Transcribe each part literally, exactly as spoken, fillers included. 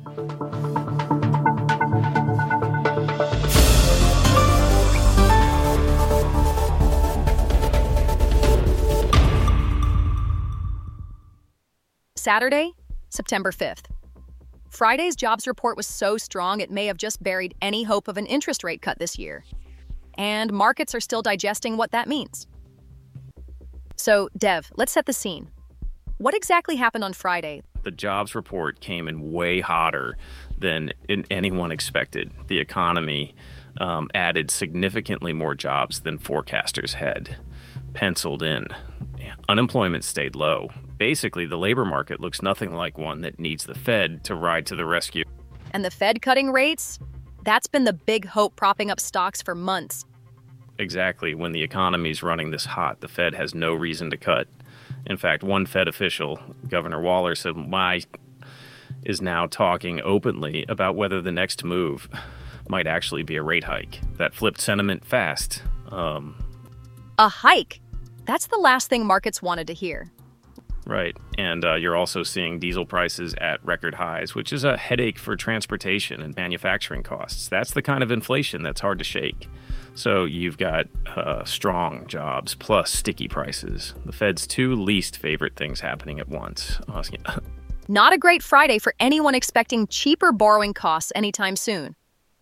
Saturday, September fifth. Friday's jobs report was so strong it may have just buried any hope of an interest rate cut this year. And markets are still digesting what that means. So, Dev, let's set the scene. What exactly happened on Friday? The jobs report came in way hotter than anyone expected. The economy um, added significantly more jobs than forecasters had penciled in. Unemployment stayed low. Basically, the labor market looks nothing like one that needs the Fed to ride to the rescue. And the Fed cutting rates? That's been the big hope propping up stocks for months. Exactly. When the economy's running this hot, the Fed has no reason to cut. In fact, one Fed official, Governor Waller, said why is now talking openly about whether the next move might actually be a rate hike. That flipped sentiment fast. Um, a hike? That's the last thing markets wanted to hear. Right. And uh, you're also seeing diesel prices at record highs, which is a headache for transportation and manufacturing costs. That's the kind of inflation that's hard to shake. So you've got uh, strong jobs plus sticky prices. The Fed's two least favorite things happening at once. Not a great Friday for anyone expecting cheaper borrowing costs anytime soon.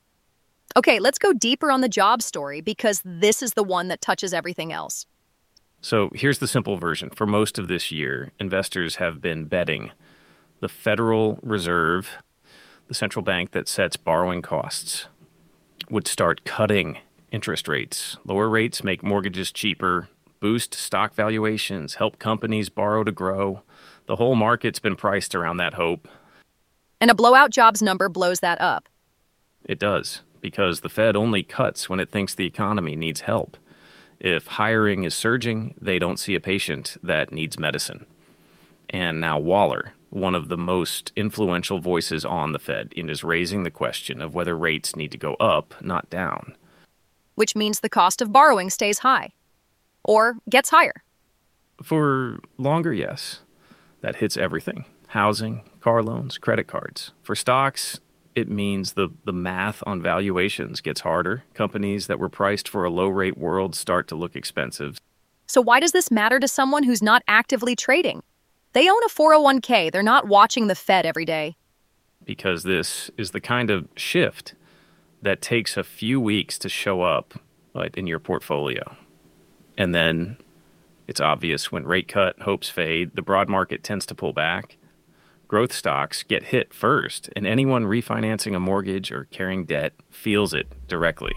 Okay, let's go deeper on the job story because this is the one that touches everything else. So here's the simple version. For most of this year, investors have been betting the Federal Reserve, the central bank that sets borrowing costs, would start cutting interest rates. Lower rates make mortgages cheaper, boost stock valuations, help companies borrow to grow. The whole market's been priced around that hope. And a blowout jobs number blows that up. It does, because the Fed only cuts when it thinks the economy needs help. If hiring is surging, they don't see a patient that needs medicine. And now Waller, one of the most influential voices on the Fed, is raising the question of whether rates need to go up, not down. Which means the cost of borrowing stays high. Or gets higher. For longer, yes. That hits everything. Housing, car loans, credit cards. For stocks, it means the, the math on valuations gets harder. Companies that were priced for a low-rate world start to look expensive. So why does this matter to someone who's not actively trading? They own a four oh one k. They're not watching the Fed every day. Because this is the kind of shift that takes a few weeks to show up like, in your portfolio. And then it's obvious when rate cut hopes fade, the broad market tends to pull back. Growth stocks get hit first, and anyone refinancing a mortgage or carrying debt feels it directly.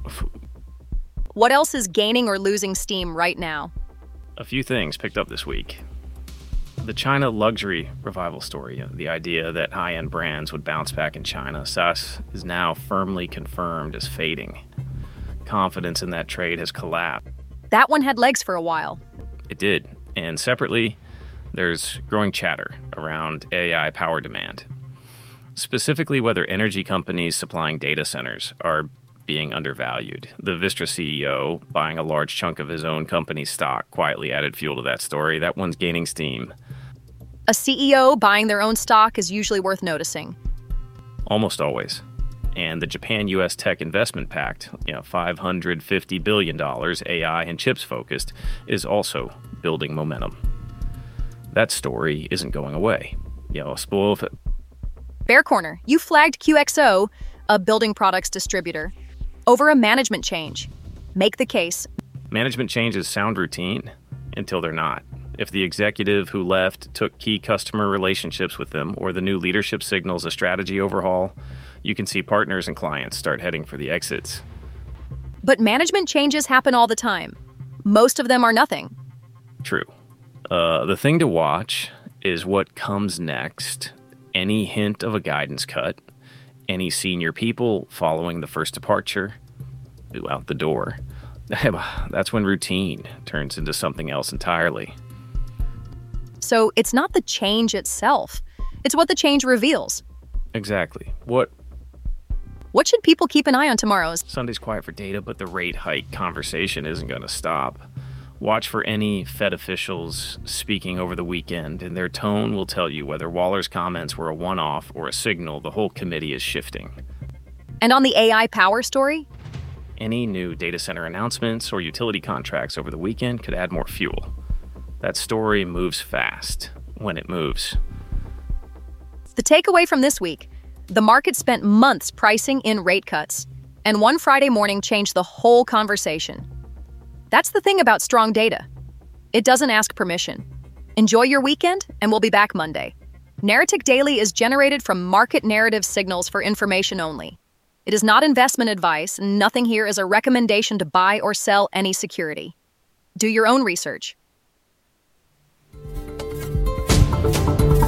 What else is gaining or losing steam right now? A few things picked up this week. The China luxury revival story, the idea that high-end brands would bounce back in China, S A S is now firmly confirmed as fading. Confidence in that trade has collapsed. That one had legs for a while. It did. And separately, there's growing chatter around A I power demand, specifically whether energy companies supplying data centers are being undervalued. The Vistra C E O, buying a large chunk of his own company's stock, quietly added fuel to that story. That one's gaining steam. A C E O buying their own stock is usually worth noticing. Almost always. And the Japan-U S Tech Investment Pact, you know, five hundred fifty billion dollars, A I and chips focused, is also building momentum. That story isn't going away. You know, spoil of it. Bear Corner, you flagged Q X O, a building products distributor, over a management change. Make the case. Management changes sound routine until they're not. If the executive who left took key customer relationships with them, or the new leadership signals a strategy overhaul, you can see partners and clients start heading for the exits. But management changes happen all the time. Most of them are nothing. True. Uh, the thing to watch is what comes next. Any hint of a guidance cut, any senior people following the first departure, out the door. That's when routine turns into something else entirely. So it's not the change itself. It's what the change reveals. Exactly. What What should people keep an eye on tomorrow? Sunday's quiet for data, but the rate hike conversation isn't going to stop. Watch for any Fed officials speaking over the weekend, and their tone will tell you whether Waller's comments were a one-off or a signal the whole committee is shifting. And on the A I power story? Any new data center announcements or utility contracts over the weekend could add more fuel. That story moves fast when it moves. The takeaway from this week: the market spent months pricing in rate cuts, and one Friday morning changed the whole conversation. That's the thing about strong data. It doesn't ask permission. Enjoy your weekend, and we'll be back Monday. Narrative Daily is generated from market narrative signals for information only. It is not investment advice, and nothing here is a recommendation to buy or sell any security. Do your own research.